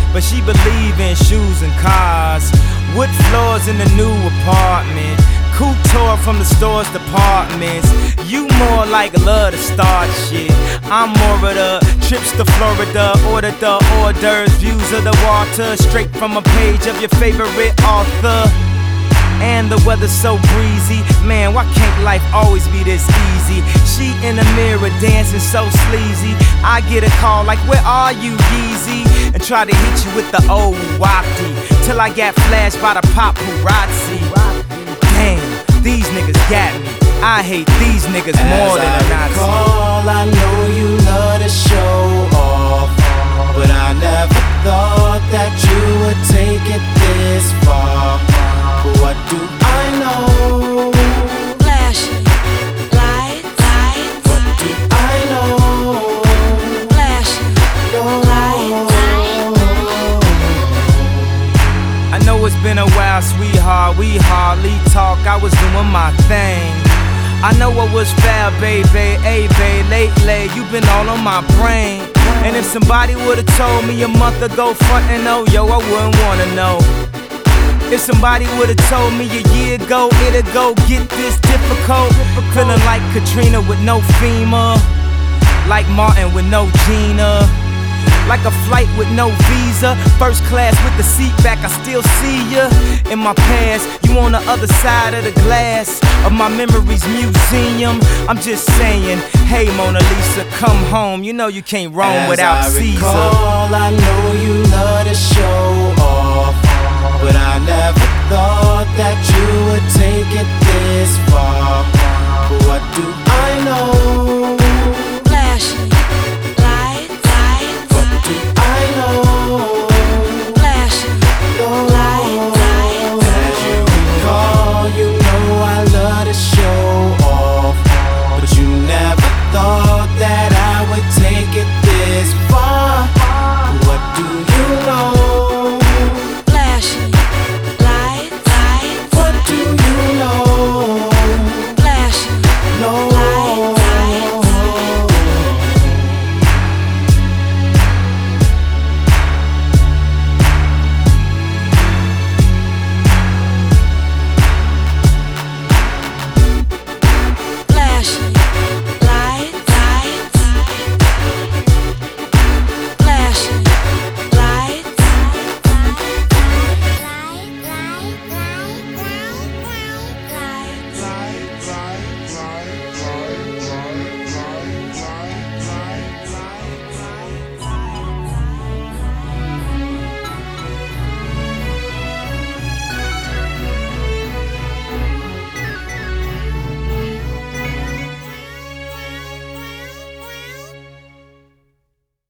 but she believe in shoes and cars. Wood floors in the new apartment, couture from the store's departments. You more like love to start shit. I'm more of the trips to Florida, order the hors d'oeuvres, views of the water, straight from a page of your favorite author. And the weather's so breezy, man, why can't life always be this easy? She in the mirror dancing so sleazy. I get a call like, where are you, Yeezy? And try to hit you with the old wafty, till I got flashed by the paparazzi. Damn, these niggas got me. I hate these niggas more than a Nazi. I know you love to show off, but I never thought that you would take it this far. But what do I know? Flashing lights. What do I know? Flashing lights. I know it's been a while, sweetheart, we hardly talk. I was doing my thing. I know what was fair, baby, hey, babe, lately you been all on my brain. And if somebody would've told me a month ago, frontin' oh, yo, I wouldn't wanna know. If somebody would've told me a year ago, it'd go get this difficult. Feeling like Katrina with no FEMA, like Martin with no Gina, like a flight with no visa, first class with the seat back, I still see ya. In my past, you on the other side of the glass of my memories museum. I'm just saying, hey Mona Lisa, come home. You know you can't roam without Caesar. I know